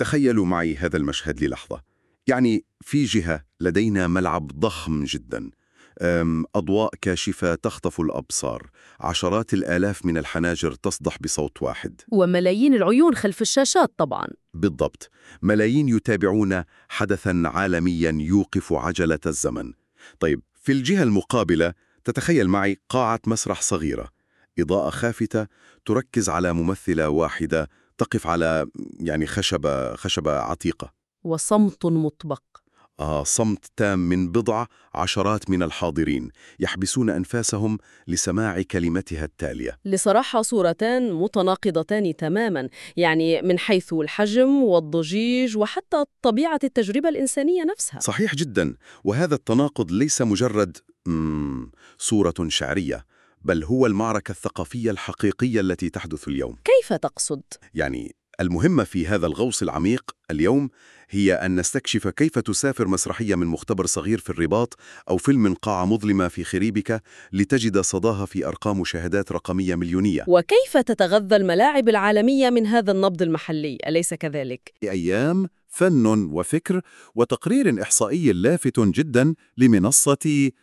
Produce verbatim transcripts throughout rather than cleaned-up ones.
تخيلوا معي هذا المشهد للحظة. يعني في جهة لدينا ملعب ضخم جدا، أم، أضواء كاشفة تخطف الأبصار، عشرات الآلاف من الحناجر تصدح بصوت واحد. وملايين العيون خلف الشاشات طبعاً. بالضبط، ملايين يتابعون حدثاً عالمياً يوقف عجلة الزمن. طيب، في الجهة المقابلة تتخيل معي قاعة مسرح صغيرة، إضاءة خافتة تركز على ممثلة واحدة تقف على يعني خشبة خشبة عتيقة. وصمت مطبق. آه صمت تام من بضع عشرات من الحاضرين يحبسون أنفاسهم لسماع كلمتها التالية. لصراحة صورتان متناقضتان تماماً، يعني من حيث الحجم والضجيج وحتى طبيعة التجربة الإنسانية نفسها. صحيح جدا، وهذا التناقض ليس مجرد مم صورة شعرية، بل هو المعركة الثقافية الحقيقية التي تحدث اليوم. كيف تقصد؟ يعني المهمة في هذا الغوص العميق اليوم هي أن نستكشف كيف تسافر مسرحية من مختبر صغير في الرباط أو فيلم من قاعة مظلمة في خريبكا لتجد صداها في أرقام مشاهدات رقمية مليونية. وكيف تتغذى الملاعب العالمية من هذا النبض المحلي، أليس كذلك؟ أيام فن وفكر وتقرير إحصائي لافت جدا لمنصة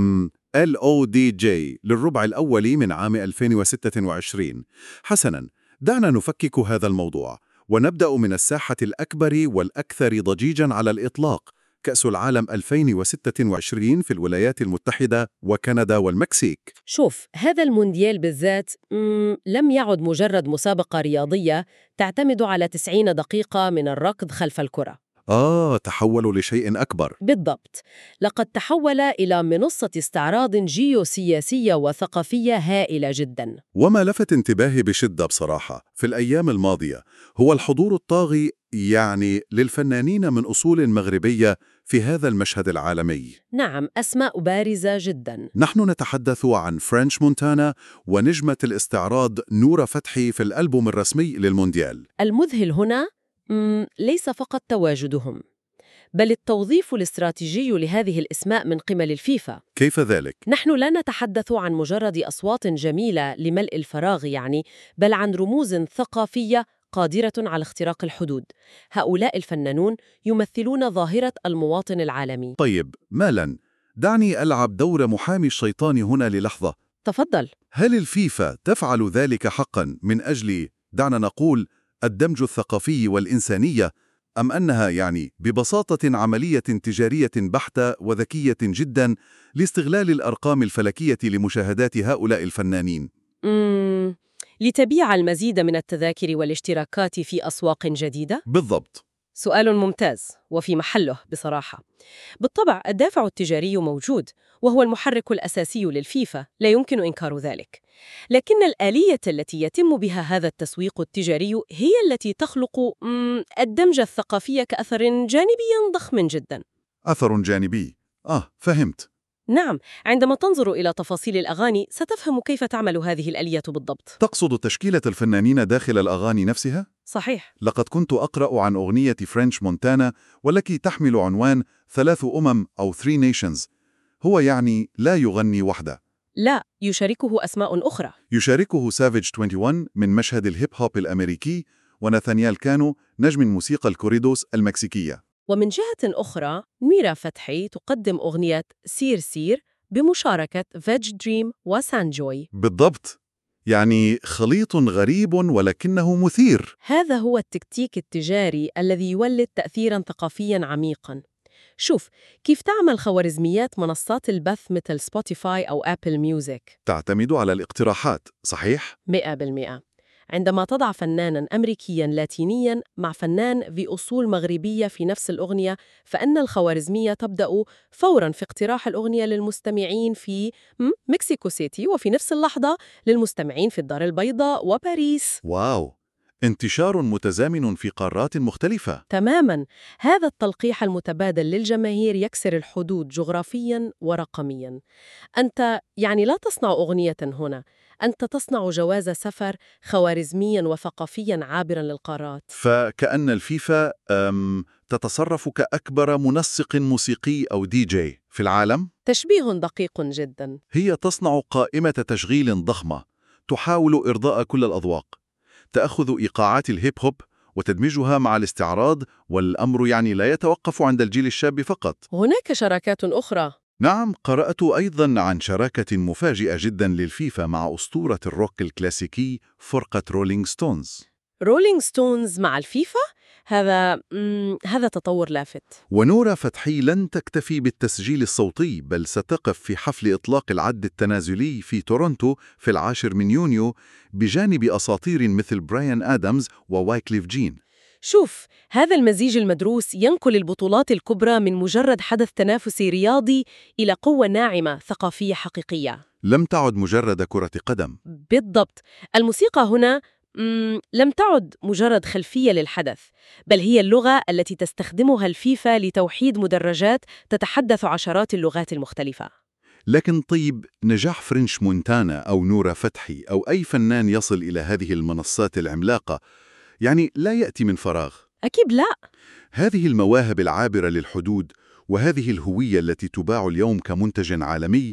إل أو دي جي للربع الأول من عام ألفين وستة وعشرين. حسناً، دعنا نفكك هذا الموضوع ونبدأ من الساحة الأكبر والأكثر ضجيجاً على الإطلاق، كأس العالم ألفين وستة وعشرين في الولايات المتحدة وكندا والمكسيك. شوف، هذا المونديال بالذات مم، لم يعد مجرد مسابقة رياضية تعتمد على تسعين دقيقة من الركض خلف الكرة. آه، تحولوا لشيء أكبر. بالضبط، لقد تحول إلى منصة استعراض جيوسياسية وثقافية هائلة جداً. وما لفت انتباهي بشدة بصراحة في الأيام الماضية هو الحضور الطاغي يعني للفنانين من أصول مغربية في هذا المشهد العالمي. نعم، أسماء بارزة جداً. نحن نتحدث عن فرنش مونتانا ونجمة الاستعراض نورة فتحي في الألبوم الرسمي للمونديال. المذهل هنا مم، ليس فقط تواجدهم، بل التوظيف الاستراتيجي لهذه الأسماء من قبل الفيفا. كيف ذلك؟ نحن لا نتحدث عن مجرد أصوات جميلة لملء الفراغ يعني، بل عن رموز ثقافية قادرة على اختراق الحدود. هؤلاء الفنانون يمثلون ظاهرة المواطن العالمي. طيب مالاً، دعني ألعب دور محامي الشيطان هنا للحظة. تفضل. هل الفيفا تفعل ذلك حقاً من أجل، دعنا نقول، الدمج الثقافي والإنسانية، أم أنها يعني ببساطة عملية تجارية بحتة وذكية جداً لاستغلال الأرقام الفلكية لمشاهدات هؤلاء الفنانين؟ مم... لتبيع المزيد من التذاكر والاشتراكات في أسواق جديدة؟ بالضبط. سؤال ممتاز وفي محله بصراحة. بالطبع الدافع التجاري موجود، وهو المحرك الأساسي للفيفا، لا يمكن إنكار ذلك. لكن الآلية التي يتم بها هذا التسويق التجاري هي التي تخلق مم، الدمج الثقافي كأثر جانبي ضخم جدا. أثر جانبي. آه، فهمت. نعم، عندما تنظر إلى تفاصيل الأغاني ستفهم كيف تعمل هذه الآلية بالضبط. تقصد تشكيلة الفنانين داخل الأغاني نفسها؟ صحيح. لقد كنت أقرأ عن أغنية فرنش مونتانا والتي تحمل عنوان ثلاث أمم أو Three Nations. هو يعني لا يغني وحده. لا، يشاركه أسماء أخرى. يشاركه سافيج واحد وعشرين من مشهد الهيب هوب الأمريكي، وناثانيال كانو نجم موسيقى الكوريدوس المكسيكية. ومن جهة أخرى نورة فتحي تقدم أغنية سير سير بمشاركة فيج دريم وسانجوي. بالضبط، يعني خليط غريب ولكنه مثير. هذا هو التكتيك التجاري الذي يولد تأثيراً ثقافياً عميقاً. شوف كيف تعمل خوارزميات منصات البث مثل سبوتيفاي أو أبل ميوزك. تعتمد على الاقتراحات، صحيح؟ مئة بالمئة. عندما تضع فناناً أمريكياً لاتينياً مع فنان ذي أصول مغربية في نفس الأغنية، فإن الخوارزمية تبدأ فوراً في اقتراح الأغنية للمستمعين في مكسيكو سيتي، وفي نفس اللحظة للمستمعين في الدار البيضاء وباريس. واو، انتشار متزامن في قارات مختلفة. تماماً. هذا التلقيح المتبادل للجماهير يكسر الحدود جغرافياً ورقمياً. أنت يعني لا تصنع أغنية هنا، أنت تصنع جواز سفر خوارزمياً وثقافياً عابراً للقارات. فكأن الفيفا أم تتصرف كأكبر منسق موسيقي أو دي جي في العالم. تشبيه دقيق جداً. هي تصنع قائمة تشغيل ضخمة تحاول إرضاء كل الأذواق، تأخذ إيقاعات الهيب هوب وتدميجها مع الاستعراض، والأمر يعني لا يتوقف عند الجيل الشاب فقط. هناك شراكات أخرى. نعم، قرأت أيضاً عن شراكة مفاجئة جداً للفيفا مع أسطورة الروك الكلاسيكي فرقة رولينج ستونز. رولينج ستونز مع الفيفا؟ هذا مم، هذا تطور لافت. ونورا فتحي لن تكتفي بالتسجيل الصوتي، بل ستقف في حفل إطلاق العد التنازلي في تورونتو في العاشر من يونيو بجانب أساطير مثل برايان آدمز ووايكليف جين. شوف، هذا المزيج المدروس ينقل البطولات الكبرى من مجرد حدث تنافسي رياضي إلى قوة ناعمة ثقافية حقيقية. لم تعد مجرد كرة قدم. بالضبط. الموسيقى هنا مم، لم تعد مجرد خلفية للحدث، بل هي اللغة التي تستخدمها الفيفا لتوحيد مدرجات تتحدث عشرات اللغات المختلفة. لكن طيب، نجاح فرنش مونتانا أو نورا فتحي أو أي فنان يصل إلى هذه المنصات العملاقة يعني لا يأتي من فراغ. أكيد لا. هذه المواهب العابرة للحدود وهذه الهوية التي تباع اليوم كمنتج عالمي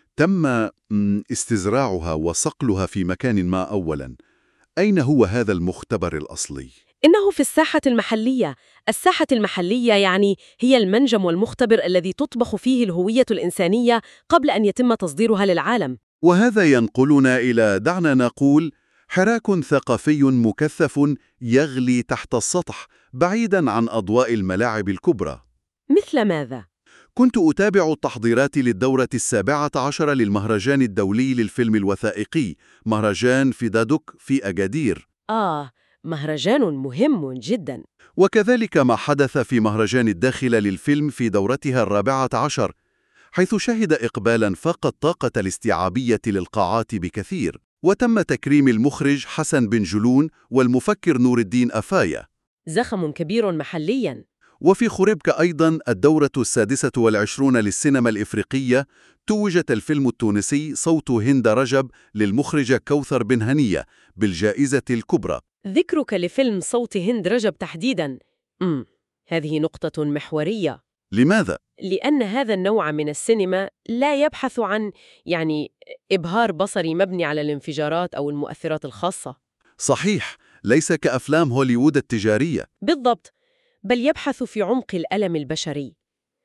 تم استزراعها وصقلها في مكان ما أولاً. أين هو هذا المختبر الأصلي؟ إنه في الساحة المحلية. الساحة المحلية يعني هي المنجم والمختبر الذي تطبخ فيه الهوية الإنسانية قبل أن يتم تصديرها للعالم. وهذا ينقلنا إلى، دعنا نقول، حراك ثقافي مكثف يغلي تحت السطح بعيداً عن أضواء الملاعب الكبرى. مثل ماذا؟ كنت أتابع التحضيرات للدورة السابعة عشر للمهرجان الدولي للفيلم الوثائقي، مهرجان فيدادوك في أجادير. آه، مهرجان مهم جداً. وكذلك ما حدث في مهرجان الداخلة للفيلم في دورتها الرابعة عشر، حيث شهد إقبالاً فاق الطاقة الاستيعابية للقاعات بكثير، وتم تكريم المخرج حسن بن جلون والمفكر نور الدين أفايا. زخم كبير محلياً. وفي خريبك أيضاً الدورة السادسة والعشرون للسينما الإفريقية، توجت الفيلم التونسي صوت هند رجب للمخرجة كوثر بن هنية بالجائزة الكبرى. ذكرك لفيلم صوت هند رجب تحديداً امم هذه نقطة محورية. لماذا؟ لأن هذا النوع من السينما لا يبحث عن يعني إبهار بصري مبني على الانفجارات أو المؤثرات الخاصة. صحيح، ليس كأفلام هوليوود التجارية. بالضبط، بل يبحث في عمق الألم البشري.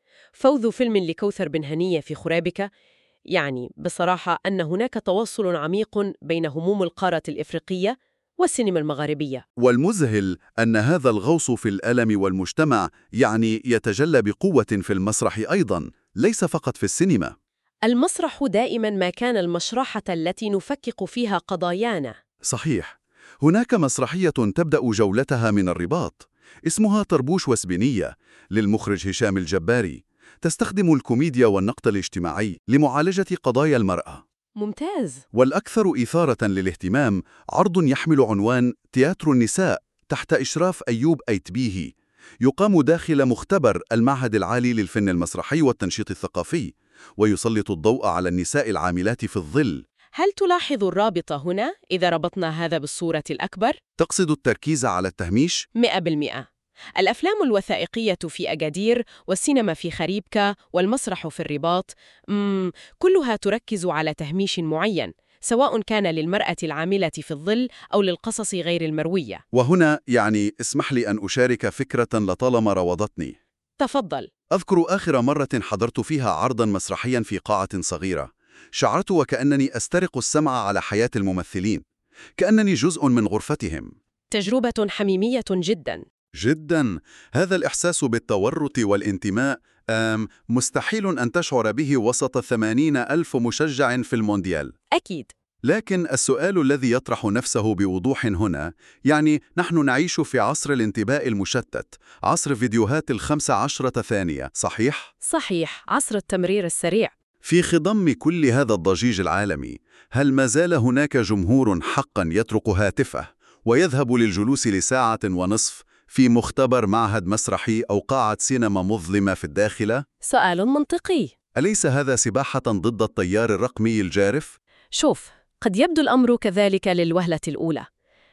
فوذ فيلم لكوثر بن هنية في خرابك يعني بصراحة أن هناك تواصل عميق بين هموم القارة الإفريقية والسينما المغاربية. والمذهل أن هذا الغوص في الألم والمجتمع يعني يتجلى بقوة في المسرح أيضاً، ليس فقط في السينما. المسرح دائماً ما كان المشرحة التي نفكك فيها قضايانا. صحيح، هناك مسرحية تبدأ جولتها من الرباط، اسمها طربوش وسبنية للمخرج هشام الجباري، تستخدم الكوميديا والنقد الاجتماعي لمعالجة قضايا المرأة. ممتاز. والأكثر إثارة للاهتمام عرض يحمل عنوان تياترو النساء تحت إشراف أيوب أيتبيهي، يقام داخل مختبر المعهد العالي للفن المسرحي والتنشيط الثقافي، ويسلط الضوء على النساء العاملات في الظل. هل تلاحظ الرابط هنا إذا ربطنا هذا بالصورة الأكبر؟ تقصد التركيز على التهميش؟ مئة بالمئة. الأفلام الوثائقية في أجادير والسينما في خريبكا والمسرح في الرباط مم، كلها تركز على تهميش معين، سواء كان للمرأة العاملة في الظل أو للقصص غير المروية. وهنا يعني اسمح لي أن أشارك فكرة لطالما راودتني. تفضل. أذكر آخر مرة حضرت فيها عرضاً مسرحياً في قاعة صغيرة، شعرت وكأنني أسترق السمع على حياة الممثلين، كأنني جزء من غرفتهم. تجربة حميمية جداً. جداً. هذا الإحساس بالتورط والانتماء آم مستحيل أن تشعر به وسط ثمانين ألف مشجع في المونديال. أكيد. لكن السؤال الذي يطرح نفسه بوضوح هنا، يعني نحن نعيش في عصر الانتباه المشتت، عصر فيديوهات الخمس عشرة ثانية، صحيح؟ صحيح، عصر التمرير السريع. في خضم كل هذا الضجيج العالمي، هل ما زال هناك جمهور حقاً يترك هاتفه ويذهب للجلوس لساعة ونصف في مختبر معهد مسرحي أو قاعة سينما مظلمة في الداخلة؟ سؤال منطقي. أليس هذا سباحة ضد التيار الرقمي الجارف؟ شوف، قد يبدو الأمر كذلك للوهلة الأولى،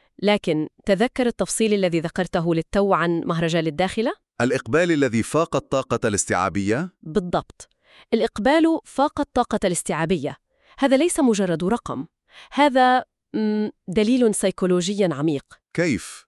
لكن تذكر التفصيل الذي ذكرته للتو عن مهرجان الداخلة؟ الإقبال الذي فاق الطاقة الاستيعابية؟ بالضبط، الإقبال فاق الطاقة الاستيعابية. هذا ليس مجرد رقم، هذا دليل سيكولوجي عميق. كيف؟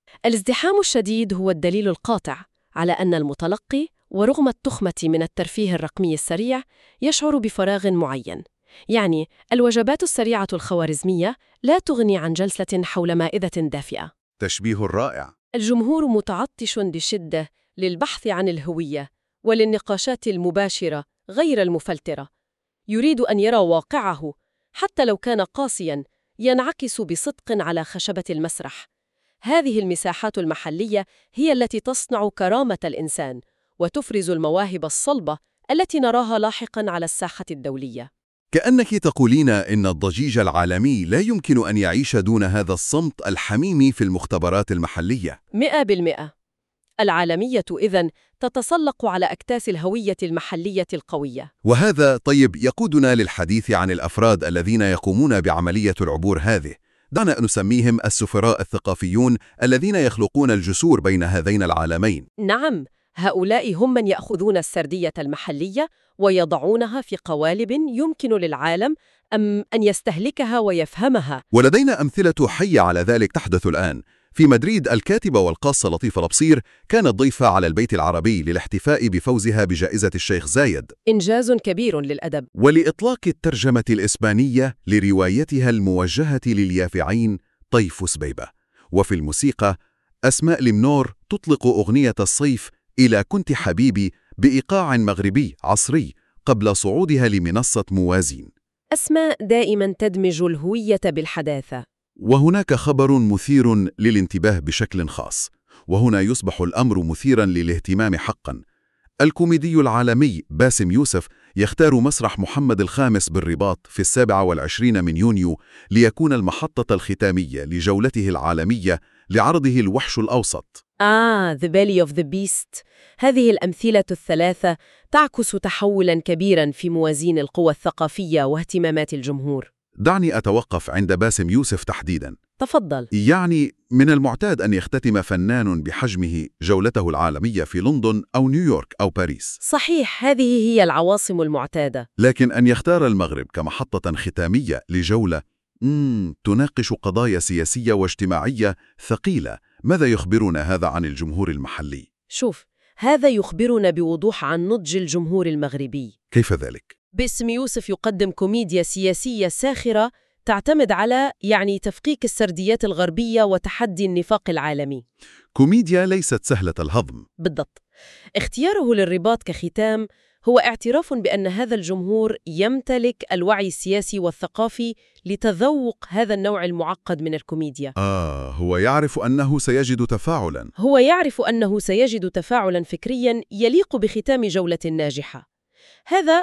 الازدحام الشديد هو الدليل القاطع على أن المتلقي ورغم التخمة من الترفيه الرقمي السريع يشعر بفراغ معين. يعني الوجبات السريعة الخوارزمية لا تغني عن جلسة حول مائدة دافئة. تشبيه رائع. الجمهور متعطش بشدة للبحث عن الهوية وللنقاشات المباشرة غير المفلترة. يريد أن يرى واقعه حتى لو كان قاسياً ينعكس بصدق على خشبة المسرح. هذه المساحات المحلية هي التي تصنع كرامة الإنسان وتفرز المواهب الصلبة التي نراها لاحقاً على الساحة الدولية. كأنك تقولين إن الضجيج العالمي لا يمكن أن يعيش دون هذا الصمت الحميمي في المختبرات المحلية. مئة بالمئة. العالمية إذن تتسلق على أكتاس الهوية المحلية القوية. وهذا طيب يقودنا للحديث عن الأفراد الذين يقومون بعملية العبور هذه. دعنا نسميهم السفراء الثقافيون الذين يخلقون الجسور بين هذين العالمين. نعم، هؤلاء هم من يأخذون السردية المحلية ويضعونها في قوالب يمكن للعالم أم أن يستهلكها ويفهمها. ولدينا أمثلة حية على ذلك تحدث الآن. في مدريد الكاتبة والقاصة لطيفة لبصير كانت ضيفة على البيت العربي للاحتفاء بفوزها بجائزة الشيخ زايد. إنجاز كبير للأدب. ولإطلاق الترجمة الإسبانية لروايتها الموجهة لليافعين طيف سبيبة. وفي الموسيقى أسماء لمنور تطلق أغنية الصيف إلى كنت حبيبي بإيقاع مغربي عصري قبل صعودها لمنصة موازين. أسماء دائما تدمج الهوية بالحداثة. وهناك خبر مثير للانتباه بشكل خاص، وهنا يصبح الأمر مثيراً للاهتمام حقاً. الكوميدي العالمي باسم يوسف يختار مسرح محمد الخامس بالرباط في السابع والعشرين من يونيو ليكون المحطة الختامية لجولته العالمية لعرضه الوحش الأوسط. آه، The Belly of the Beast. هذه الأمثلة الثلاثة تعكس تحولاً كبيراً في موازين القوى الثقافية واهتمامات الجمهور. دعني أتوقف عند باسم يوسف تحديداً. تفضل. يعني من المعتاد أن يختتم فنان بحجمه جولته العالمية في لندن أو نيويورك أو باريس. صحيح، هذه هي العواصم المعتادة. لكن أن يختار المغرب كمحطة ختامية لجولة مم، تناقش قضايا سياسية واجتماعية ثقيلة، ماذا يخبرنا هذا عن الجمهور المحلي؟ شوف، هذا يخبرنا بوضوح عن نضج الجمهور المغربي. كيف ذلك؟ باسم يوسف يقدم كوميديا سياسية ساخرة تعتمد على يعني تفكيك السرديات الغربية وتحدي النفاق العالمي. كوميديا ليست سهلة الهضم. بالضبط. اختياره للرباط كختام هو اعتراف بأن هذا الجمهور يمتلك الوعي السياسي والثقافي لتذوق هذا النوع المعقد من الكوميديا. آه، هو يعرف أنه سيجد تفاعلاً. هو يعرف أنه سيجد تفاعلاً فكرياً يليق بختام جولة ناجحة. هذا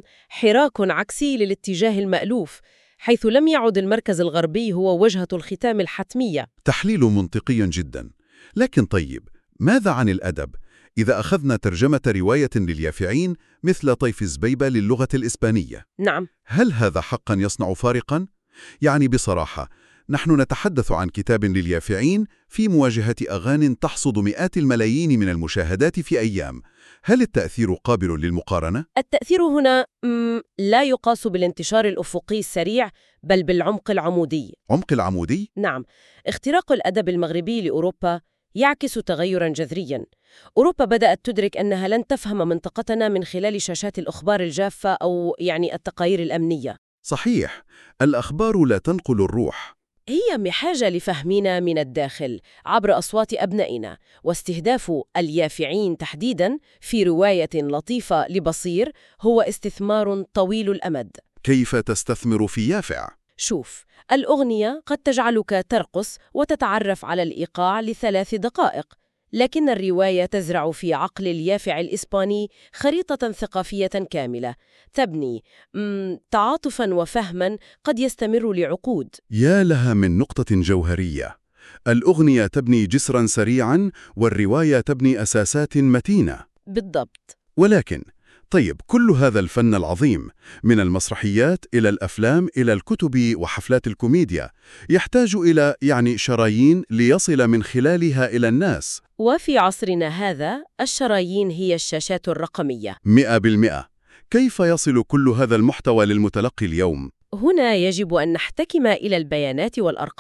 حراك عكسي للاتجاه المألوف، حيث لم يعد المركز الغربي هو وجهة الختام الحتمية. تحليل منطقي جدا. لكن طيب، ماذا عن الأدب؟ إذا أخذنا ترجمة رواية لليافعين مثل طيف زبيبة للغة الإسبانية، نعم، هل هذا حقا يصنع فارقا؟ يعني بصراحة، نحن نتحدث عن كتاب لليافعين في مواجهة أغاني تحصد مئات الملايين من المشاهدات في أيام. هل التأثير قابل للمقارنة؟ التأثير هنا مم لا يقاس بالانتشار الأفقي السريع، بل بالعمق العمودي. عمق العمودي؟ نعم، اختراق الأدب المغربي لأوروبا يعكس تغيراً جذرياً. أوروبا بدأت تدرك أنها لن تفهم منطقتنا من خلال شاشات الأخبار الجافة أو يعني التقارير الأمنية. صحيح، الأخبار لا تنقل الروح. هي بحاجة لفهمنا من الداخل عبر أصوات أبنائنا، واستهداف اليافعين تحديداً في رواية لطيفة لبصير هو استثمار طويل الأمد. كيف تستثمر في يافع؟ شوف، الأغنية قد تجعلك ترقص وتتعرف على الإيقاع لثلاث دقائق، لكن الرواية تزرع في عقل اليافع الإسباني خريطة ثقافية كاملة تبني تعاطفاً وفهماً قد يستمر لعقود. يا لها من نقطة جوهرية. الأغنية تبني جسراً سريعاً والرواية تبني أساسات متينة. بالضبط. ولكن طيب، كل هذا الفن العظيم من المسرحيات إلى الأفلام إلى الكتب وحفلات الكوميديا يحتاج إلى يعني شرايين ليصل من خلالها إلى الناس. وفي عصرنا هذا الشرايين هي الشاشات الرقمية. مئة بالمئة. كيف يصل كل هذا المحتوى للمتلقي اليوم؟ هنا يجب أن نحتكم إلى البيانات والأرقام.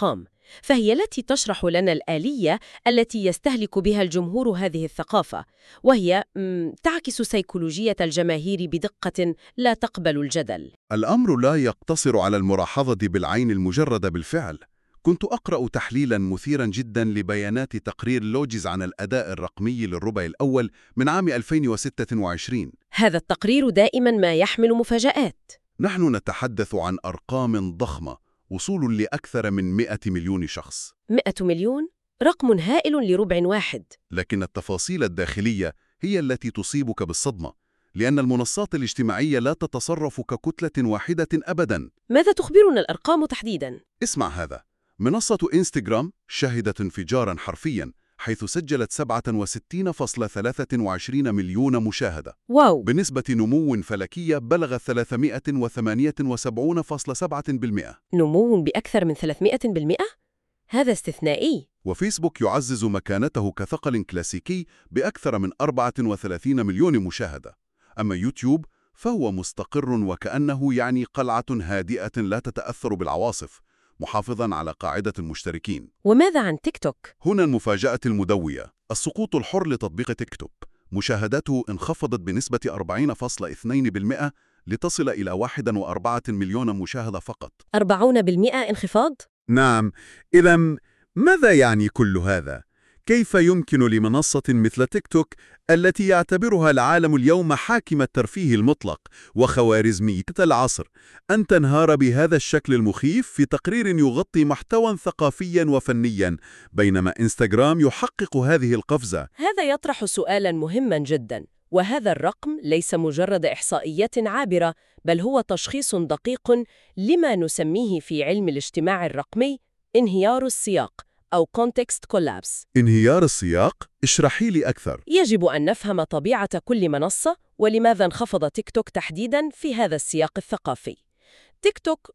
فهي التي تشرح لنا الآلية التي يستهلك بها الجمهور هذه الثقافة، وهي مم، تعكس سيكولوجية الجماهير بدقة لا تقبل الجدل. الأمر لا يقتصر على الملاحظة بالعين المجردة بالفعل. كنت أقرأ تحليلاً مثيراً جداً لبيانات تقرير لوجيز عن الأداء الرقمي للربع الأول من عام ألفين وستة وعشرين. هذا التقرير دائماً ما يحمل مفاجآت. نحن نتحدث عن أرقام ضخمة، وصول لأكثر من مئة مليون شخص. مئة مليون؟ رقم هائل لربع واحد. لكن التفاصيل الداخلية هي التي تصيبك بالصدمة، لأن المنصات الاجتماعية لا تتصرف ككتلة واحدة أبداً. ماذا تخبرنا الأرقام تحديداً؟ اسمع هذا. منصة إنستغرام شهدت انفجاراً حرفياً، حيث سجلت سبعة وستين فاصلة ثلاثة وعشرين مليون مشاهدة، واو، بنسبة نمو فلكية بلغت ثلاثمئة وثمانية وسبعين فاصلة سبعة بالمئة. نمو بأكثر من ثلاثمئة بالمئة؟ هذا استثنائي. وفيسبوك يعزز مكانته كثقل كلاسيكي بأكثر من أربعة وثلاثين مليون مشاهدة. أما يوتيوب فهو مستقر وكأنه يعني قلعة هادئة لا تتأثر بالعواصف، محافظاً على قاعدة المشتركين. وماذا عن تيك توك؟ هنا المفاجأة المدوية، السقوط الحر لتطبيق تيك توك. مشاهداته انخفضت بنسبة أربعين فاصلة اثنين بالمئة لتصل إلى واحد فاصلة أربعة مليون مشاهدة فقط. أربعين بالمئة انخفاض؟ نعم، إذا ماذا يعني كل هذا؟ كيف يمكن لمنصة مثل تيك توك التي يعتبرها العالم اليوم حاكم الترفيه المطلق وخوارزمية العصر أن تنهار بهذا الشكل المخيف في تقرير يغطي محتوى ثقافيا وفنيا، بينما إنستغرام يحقق هذه القفزة؟ هذا يطرح سؤالاً مهماً جداً، وهذا الرقم ليس مجرد إحصائيات عابرة، بل هو تشخيص دقيق لما نسميه في علم الاجتماع الرقمي انهيار السياق أو context collapse. انهيار السياق؟ اشرحي لي أكثر. يجب أن نفهم طبيعة كل منصة ولماذا انخفض تيك توك تحديداً في هذا السياق الثقافي. تيك توك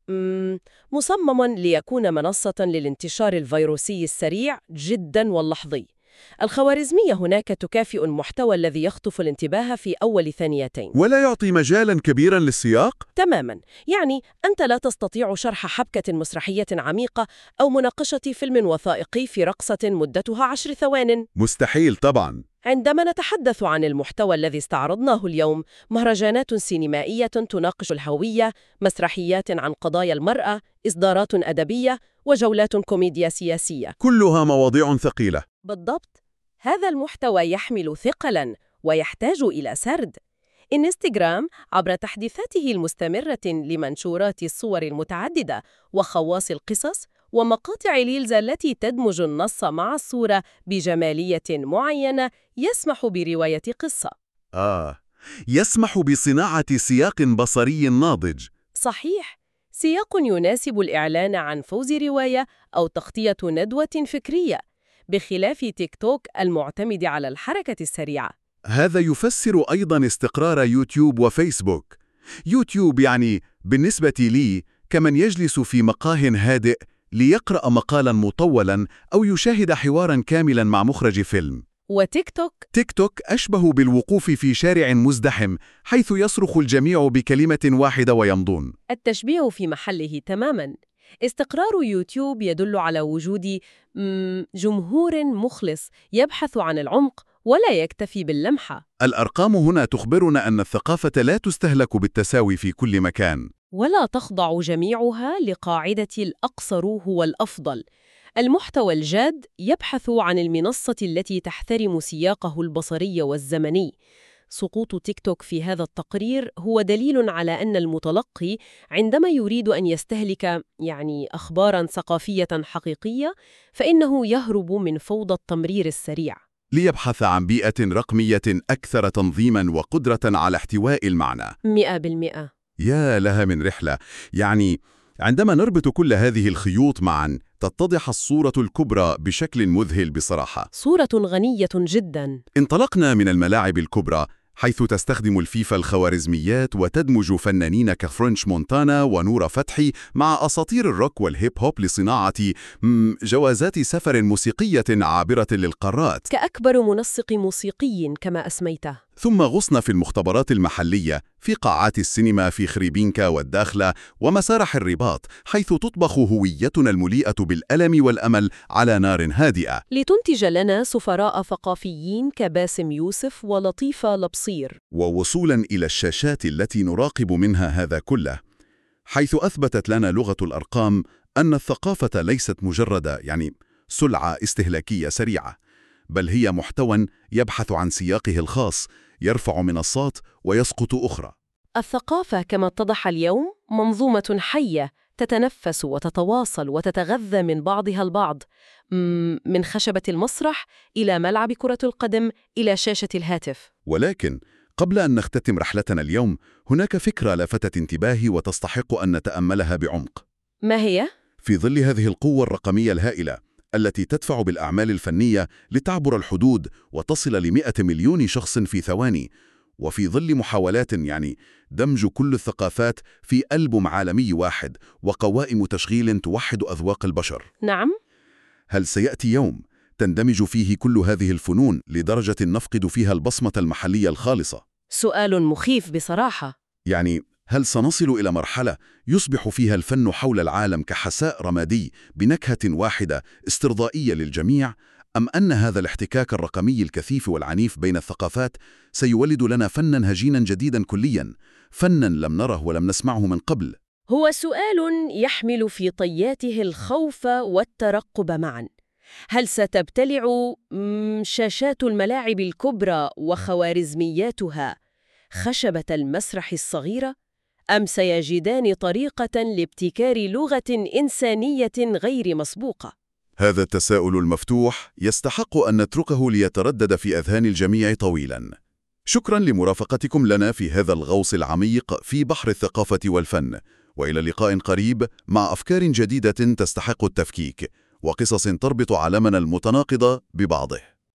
مصمم ليكون منصة للانتشار الفيروسي السريع جداً واللحظي. الخوارزمية هناك تكافئ المحتوى الذي يخطف الانتباه في أول ثانيتين، ولا يعطي مجالاً كبيراً للسياق؟ تماماً. يعني أنت لا تستطيع شرح حبكة مسرحية عميقة أو مناقشة فيلم وثائقي في رقصة مدتها عشر ثوان. مستحيل طبعاً. عندما نتحدث عن المحتوى الذي استعرضناه اليوم، مهرجانات سينمائية تناقش الهوية، مسرحيات عن قضايا المرأة، إصدارات أدبية، وجولات كوميديا سياسية، كلها مواضيع ثقيلة. بالضبط. هذا المحتوى يحمل ثقلاً ويحتاج إلى سرد. إنستغرام عبر تحديثاته المستمرة لمنشورات الصور المتعددة وخواص القصص ومقاطع ريلز التي تدمج النص مع الصورة بجمالية معينة يسمح برواية قصة. آه، يسمح بصناعة سياق بصري ناضج. صحيح، سياق يناسب الإعلان عن فوز رواية أو تغطية ندوة فكرية، بخلاف تيك توك المعتمد على الحركة السريعة. هذا يفسر أيضاً استقرار يوتيوب وفيسبوك. يوتيوب يعني بالنسبة لي كمن يجلس في مقاه هادئ ليقرأ مقالاً مطولاً أو يشاهد حواراً كاملاً مع مخرج فيلم. وتيك توك؟ تيك توك أشبه بالوقوف في شارع مزدحم حيث يصرخ الجميع بكلمة واحدة ويمضون. التشبيه في محله تماماً. استقرار يوتيوب يدل على وجود جمهور مخلص يبحث عن العمق ولا يكتفي باللمحة. الأرقام هنا تخبرنا أن الثقافة لا تستهلك بالتساوي في كل مكان، ولا تخضع جميعها لقاعدة الأقصر هو الأفضل. المحتوى الجاد يبحث عن المنصة التي تحترم سياقه البصري والزمني. سقوط تيك توك في هذا التقرير هو دليل على أن المتلقي عندما يريد أن يستهلك يعني أخباراً ثقافية حقيقية فإنه يهرب من فوضى التمرير السريع ليبحث عن بيئة رقمية أكثر تنظيماً وقدرة على احتواء المعنى. مئة بالمئة. يا لها من رحلة. يعني عندما نربط كل هذه الخيوط معاً تتضح الصورة الكبرى بشكل مذهل بصراحة. صورة غنية جداً. انطلقنا من الملاعب الكبرى حيث تستخدم الفيفا الخوارزميات وتدمج فنانين كفرنش مونتانا ونور فتحي مع أساطير الروك والهيب هوب لصناعة جوازات سفر موسيقية عابرة للقارات. كأكبر منسق موسيقي كما أسميته. ثم غصنا في المختبرات المحلية في قاعات السينما في خريبينكا والداخلة ومسارح الرباط، حيث تطبخ هويتنا المليئة بالألم والأمل على نار هادئة. لتنتج لنا سفراء ثقافيين كباسم يوسف ولطيفة لبصير. ووصولاً إلى الشاشات التي نراقب منها هذا كله، حيث أثبتت لنا لغة الأرقام أن الثقافة ليست مجرد يعني سلعة استهلاكية سريعة، بل هي محتوى يبحث عن سياقه الخاص، يرفع منصات ويسقط أخرى. الثقافة كما اتضح اليوم منظومة حية تتنفس وتتواصل وتتغذى من بعضها البعض، من خشبة المسرح إلى ملعب كرة القدم إلى شاشة الهاتف. ولكن قبل أن نختتم رحلتنا اليوم، هناك فكرة لفتت انتباهي وتستحق أن نتأملها بعمق. ما هي؟ في ظل هذه القوة الرقمية الهائلة التي تدفع بالأعمال الفنية لتعبر الحدود وتصل لمئة مليون شخص في ثواني، وفي ظل محاولات يعني دمج كل الثقافات في ألبوم عالمي واحد وقوائم تشغيل توحد أذواق البشر. نعم. هل سيأتي يوم تندمج فيه كل هذه الفنون لدرجة نفقد فيها البصمة المحلية الخالصة؟ سؤال مخيف بصراحة. يعني هل سنصل إلى مرحلة يصبح فيها الفن حول العالم كحساء رمادي بنكهة واحدة استرضائية للجميع؟ أم أن هذا الاحتكاك الرقمي الكثيف والعنيف بين الثقافات سيولد لنا فناً هجيناً جديداً كلياً، فناً لم نره ولم نسمعه من قبل؟ هو سؤال يحمل في طياته الخوف والترقب معاً. هل ستبتلع شاشات الملاعب الكبرى وخوارزمياتها خشبة المسرح الصغيرة؟ أم سيجدان طريقة لابتكار لغة إنسانية غير مسبوقة؟ هذا التساؤل المفتوح يستحق أن نتركه ليتردد في أذهان الجميع طويلاً. شكراً لمرافقتكم لنا في هذا الغوص العميق في بحر الثقافة والفن، وإلى لقاء قريب مع أفكار جديدة تستحق التفكيك وقصص تربط عالمنا المتناقض ببعضه.